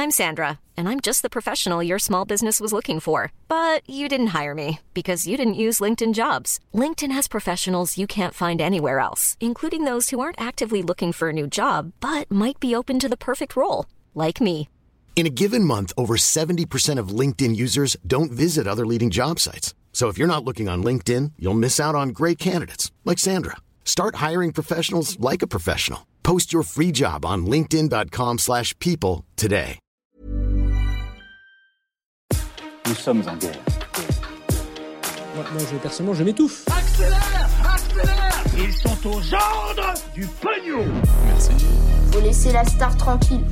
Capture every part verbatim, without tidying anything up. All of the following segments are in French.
I'm Sandra, and I'm just the professional your small business was looking for. But you didn't hire me because you didn't use LinkedIn Jobs. LinkedIn has professionals you can't find anywhere else, including those who aren't actively looking for a new job, but might be open to the perfect role, like me. In a given month, over seventy percent of LinkedIn users don't visit other leading job sites. So if you're not looking on LinkedIn, you'll miss out on great candidates like Sandra. Start hiring professionals like a professional. Post your free job on linkedin.com slash people today. Nous sommes en guerre. Moi, moi je, personnellement, je m'étouffe. Accélère, accélère. Ils sont aux ordres du pognon. Merci. Faut laisser la star tranquille.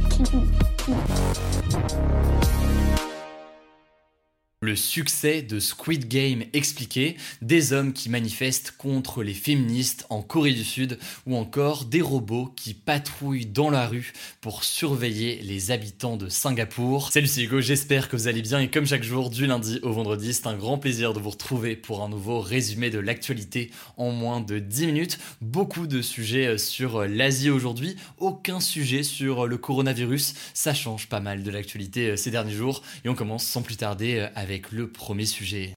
Le succès de Squid Game expliqué, des hommes qui manifestent contre les féministes en Corée du Sud ou encore des robots qui patrouillent dans la rue pour surveiller les habitants de Singapour. Salut, c'est Hugo, j'espère que vous allez bien et comme chaque jour du lundi au vendredi, c'est un grand plaisir de vous retrouver pour un nouveau résumé de l'actualité en moins de dix minutes. Beaucoup de sujets sur l'Asie aujourd'hui, aucun sujet sur le coronavirus, ça change pas mal de l'actualité ces derniers jours et on commence sans plus tarder avec avec le premier sujet.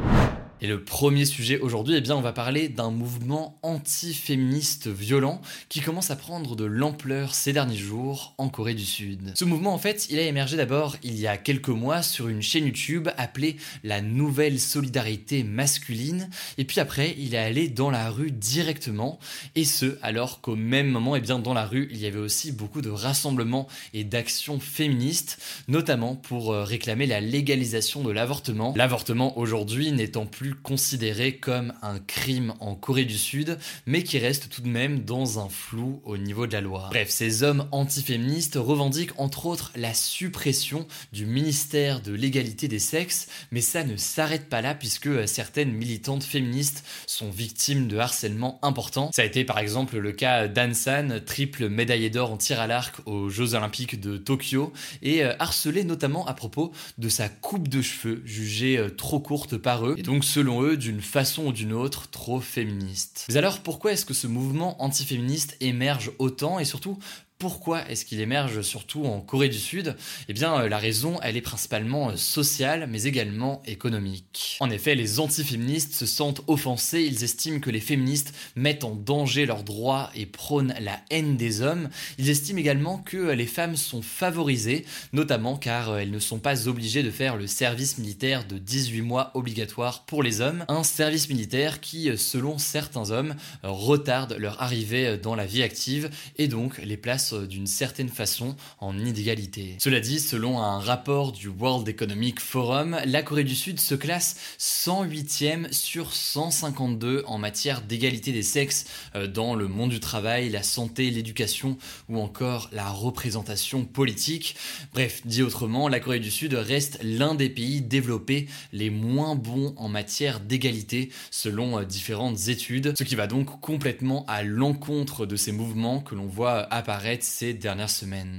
Et le premier sujet aujourd'hui, eh bien, on va parler d'un mouvement anti-féministe violent qui commence à prendre de l'ampleur ces derniers jours en Corée du Sud. Ce mouvement, en fait, il a émergé d'abord il y a quelques mois sur une chaîne YouTube appelée La Nouvelle Solidarité Masculine, et puis après, il est allé dans la rue directement, et ce, alors qu'au même moment, eh bien, dans la rue, il y avait aussi beaucoup de rassemblements et d'actions féministes, notamment pour réclamer la légalisation de l'avortement. L'avortement, aujourd'hui, n'étant plus considéré comme un crime en Corée du Sud, mais qui reste tout de même dans un flou au niveau de la loi. Bref, ces hommes antiféministes revendiquent entre autres la suppression du ministère de l'égalité des sexes, mais ça ne s'arrête pas là puisque certaines militantes féministes sont victimes de harcèlement important. Ça a été par exemple le cas d'Ansan, triple médaillée d'or en tir à l'arc aux Jeux Olympiques de Tokyo, et harcelée notamment à propos de sa coupe de cheveux, jugée trop courte par eux, et donc selon eux, d'une façon ou d'une autre, trop féministe. Mais alors, pourquoi est-ce que ce mouvement antiféministe émerge autant et surtout, pourquoi est-ce qu'il émerge surtout en Corée du Sud ? Eh bien, la raison, elle est principalement sociale, mais également économique. En effet, les antiféministes se sentent offensés, ils estiment que les féministes mettent en danger leurs droits et prônent la haine des hommes. Ils estiment également que les femmes sont favorisées, notamment car elles ne sont pas obligées de faire le service militaire de dix-huit mois obligatoire pour les hommes. Un service militaire qui, selon certains hommes, retarde leur arrivée dans la vie active et donc les place d'une certaine façon en inégalité. Cela dit, selon un rapport du World Economic Forum, la Corée du Sud se classe cent huitième sur cent cinquante-deux en matière d'égalité des sexes dans le monde du travail, la santé, l'éducation ou encore la représentation politique. Bref, dit autrement, la Corée du Sud reste l'un des pays développés les moins bons en matière d'égalité selon différentes études, ce qui va donc complètement à l'encontre de ces mouvements que l'on voit apparaître ces dernières semaines.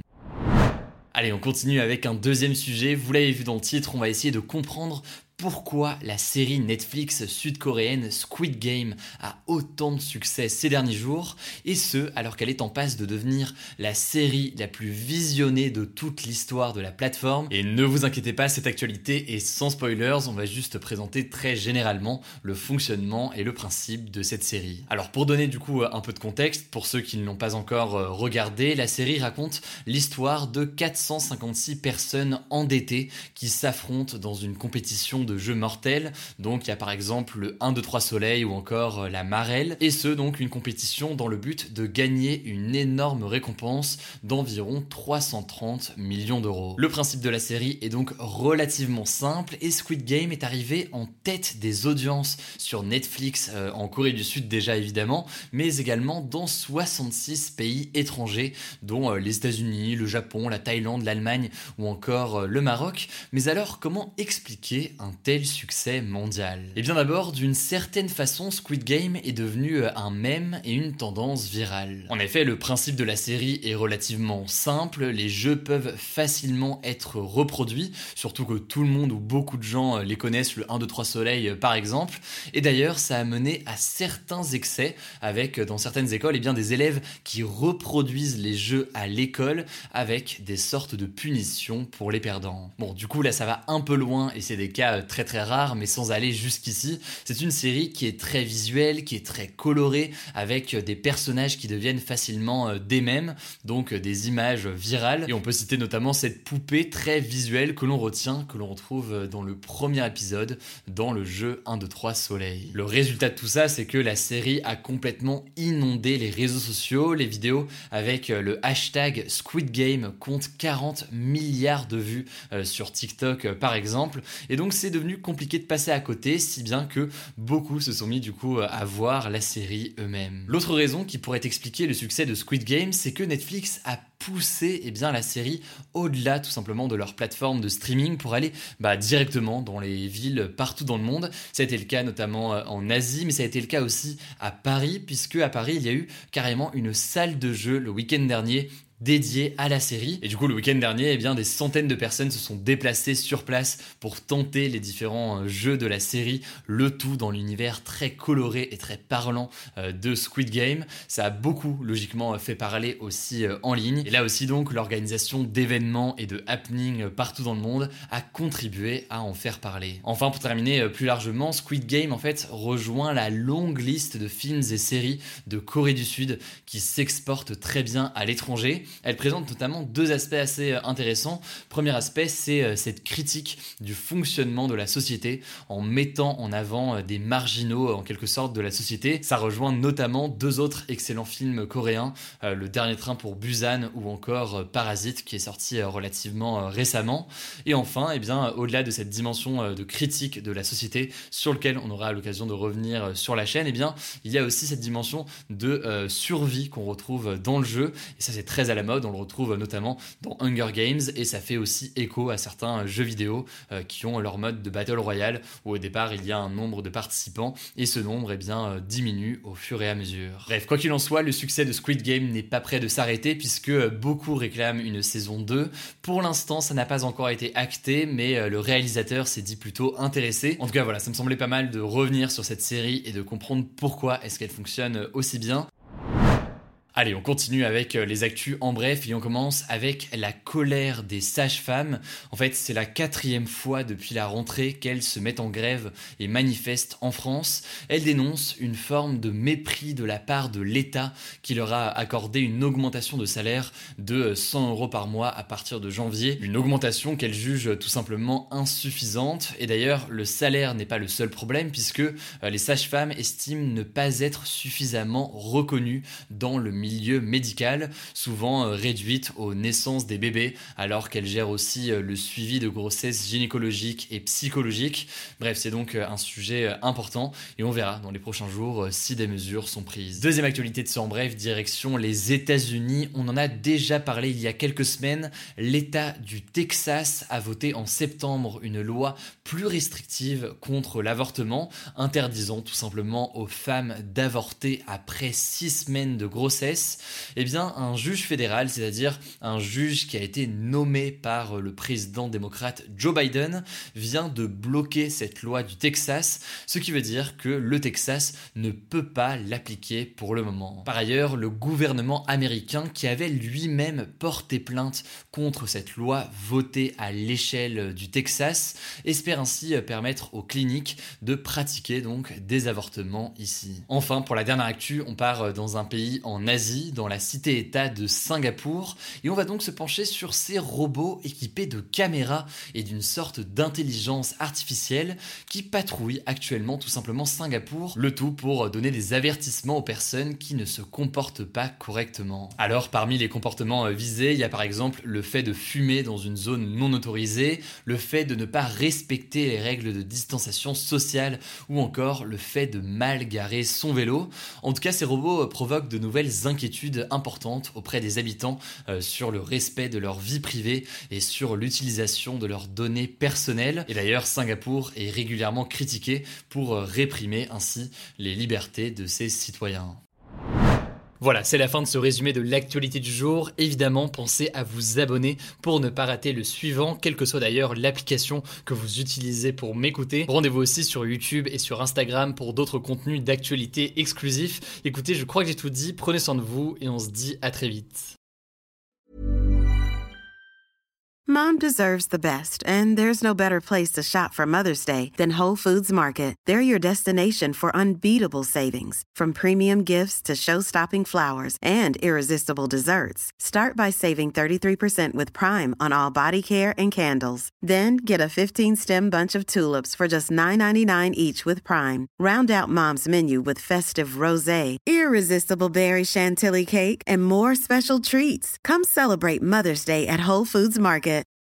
Allez, on continue avec un deuxième sujet. Vous l'avez vu dans le titre, on va essayer de comprendre pourquoi la série Netflix sud-coréenne Squid Game a autant de succès ces derniers jours, et ce, alors qu'elle est en passe de devenir la série la plus visionnée de toute l'histoire de la plateforme. Et ne vous inquiétez pas, cette actualité est sans spoilers, on va juste présenter très généralement le fonctionnement et le principe de cette série. Alors pour donner du coup un peu de contexte, pour ceux qui ne l'ont pas encore regardé, la série raconte l'histoire de quatre cent cinquante-six personnes endettées qui s'affrontent dans une compétition de jeux mortels. Donc il y a par exemple le un, deux, trois Soleil ou encore la Marelle, et ce donc une compétition dans le but de gagner une énorme récompense d'environ trois cent trente millions d'euros. Le principe de la série est donc relativement simple et Squid Game est arrivé en tête des audiences sur Netflix euh, en Corée du Sud déjà évidemment, mais également dans soixante-six pays étrangers dont euh, les États-Unis, le Japon, la Thaïlande, l'Allemagne ou encore euh, le Maroc. Mais alors comment expliquer un tel succès mondial? Et bien d'abord, d'une certaine façon, Squid Game est devenu un mème et une tendance virale. En effet, le principe de la série est relativement simple, les jeux peuvent facilement être reproduits, surtout que tout le monde ou beaucoup de gens les connaissent, le un, deux, trois soleil par exemple, et d'ailleurs ça a mené à certains excès avec dans certaines écoles eh bien, des élèves qui reproduisent les jeux à l'école avec des sortes de punitions pour les perdants. Bon, du coup là ça va un peu loin et c'est des cas très très rares, mais sans aller jusqu'ici, c'est une série qui est très visuelle, qui est très colorée, avec des personnages qui deviennent facilement des mèmes, donc des images virales, et on peut citer notamment cette poupée très visuelle que l'on retient, que l'on retrouve dans le premier épisode, dans le jeu un, deux, trois soleil. Le résultat de tout ça, c'est que la série a complètement inondé les réseaux sociaux, les vidéos avec le hashtag Squid Game compte quarante milliards de vues euh, sur TikTok euh, par exemple, et donc c'est devenu compliqué de passer à côté, si bien que beaucoup se sont mis du coup à voir la série eux-mêmes. L'autre raison qui pourrait expliquer le succès de Squid Game, c'est que Netflix a poussé eh bien, la série au-delà tout simplement de leur plateforme de streaming pour aller bah, directement dans les villes partout dans le monde. Ça a été le cas notamment en Asie, mais ça a été le cas aussi à Paris, puisque à Paris il y a eu carrément une salle de jeu le week-end dernier dédié à la série. Et du coup, le week-end dernier, eh bien, des centaines de personnes se sont déplacées sur place pour tenter les différents jeux de la série, le tout dans l'univers très coloré et très parlant euh, de Squid Game. Ça a beaucoup, logiquement, fait parler aussi euh, en ligne. Et là aussi, donc, l'organisation d'événements et de happenings partout dans le monde a contribué à en faire parler. Enfin, pour terminer euh, plus largement, Squid Game, en fait, rejoint la longue liste de films et séries de Corée du Sud qui s'exportent très bien à l'étranger. Elle présente notamment deux aspects assez intéressants. Premier aspect, c'est cette critique du fonctionnement de la société en mettant en avant des marginaux en quelque sorte de la société. Ça rejoint notamment deux autres excellents films coréens, euh, Le Dernier Train pour Busan ou encore Parasite qui est sorti relativement récemment. Et enfin, eh bien, au-delà de cette dimension de critique de la société sur lequel on aura l'occasion de revenir sur la chaîne, eh bien, il y a aussi cette dimension de euh, survie qu'on retrouve dans le jeu. Et ça, c'est très à la mode, on le retrouve notamment dans Hunger Games et ça fait aussi écho à certains jeux vidéo euh, qui ont leur mode de Battle Royale où au départ il y a un nombre de participants et ce nombre eh bien, euh, diminue au fur et à mesure. Bref, quoi qu'il en soit, le succès de Squid Game n'est pas prêt de s'arrêter puisque beaucoup réclament une saison deux. Pour l'instant, ça n'a pas encore été acté, mais euh, le réalisateur s'est dit plutôt intéressé. En tout cas, voilà, ça me semblait pas mal de revenir sur cette série et de comprendre pourquoi est-ce qu'elle fonctionne aussi bien. Allez, on continue avec les actus en bref et on commence avec la colère des sages-femmes. En fait, c'est la quatrième fois depuis la rentrée qu'elles se mettent en grève et manifestent en France. Elles dénoncent une forme de mépris de la part de l'État qui leur a accordé une augmentation de salaire de cent euros par mois à partir de janvier. Une augmentation qu'elles jugent tout simplement insuffisante. Et d'ailleurs, le salaire n'est pas le seul problème puisque les sages-femmes estiment ne pas être suffisamment reconnues dans le milieu milieu médical, souvent euh, réduite aux naissances des bébés, alors qu'elle gère aussi euh, le suivi de grossesse gynécologique et psychologique. Bref, c'est donc euh, un sujet euh, important et on verra dans les prochains jours euh, si des mesures sont prises. Deuxième actualité de ce en bref, direction les États-Unis. On en a déjà parlé il y a quelques semaines. L'État du Texas a voté en septembre une loi plus restrictive contre l'avortement, interdisant tout simplement aux femmes d'avorter après six semaines de grossesse. Eh bien, un juge fédéral, c'est-à-dire un juge qui a été nommé par le président démocrate Joe Biden, vient de bloquer cette loi du Texas, ce qui veut dire que le Texas ne peut pas l'appliquer pour le moment. Par ailleurs, le gouvernement américain, qui avait lui-même porté plainte contre cette loi votée à l'échelle du Texas, espère ainsi permettre aux cliniques de pratiquer donc des avortements ici. Enfin, pour la dernière actu, on part dans un pays en Asie, dans la cité-État de Singapour, et on va donc se pencher sur ces robots équipés de caméras et d'une sorte d'intelligence artificielle qui patrouillent actuellement tout simplement Singapour, le tout pour donner des avertissements aux personnes qui ne se comportent pas correctement. Alors, parmi les comportements visés, il y a par exemple le fait de fumer dans une zone non autorisée, le fait de ne pas respecter les règles de distanciation sociale ou encore le fait de mal garer son vélo. En tout cas, ces robots provoquent de nouvelles inquiétudes inquiétudes importantes auprès des habitants euh, sur le respect de leur vie privée et sur l'utilisation de leurs données personnelles. Et d'ailleurs, Singapour est régulièrement critiqué pour euh, réprimer ainsi les libertés de ses citoyens. Voilà, c'est la fin de ce résumé de l'actualité du jour. Évidemment, pensez à vous abonner pour ne pas rater le suivant, quelle que soit d'ailleurs l'application que vous utilisez pour m'écouter. Rendez-vous aussi sur YouTube et sur Instagram pour d'autres contenus d'actualité exclusifs. Écoutez, je crois que j'ai tout dit, prenez soin de vous et on se dit à très vite. Mom deserves the best, and there's no better place to shop for Mother's Day than Whole Foods Market. They're your destination for unbeatable savings, from premium gifts to show-stopping flowers and irresistible desserts. Start by saving thirty-three percent with Prime on all body care and candles. Then get a fifteen-stem bunch of tulips for just nine ninety-nine each with Prime. Round out Mom's menu with festive rosé, irresistible berry chantilly cake, and more special treats. Come celebrate Mother's Day at Whole Foods Market.